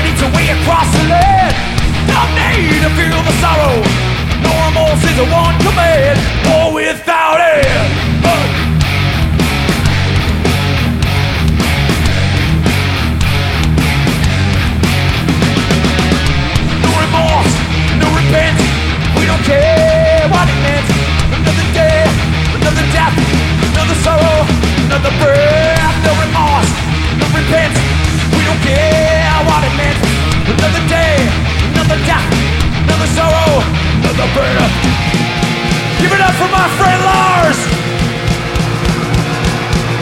and eats away across the land. No need to feel the sorrow, no remorse is a one command. War without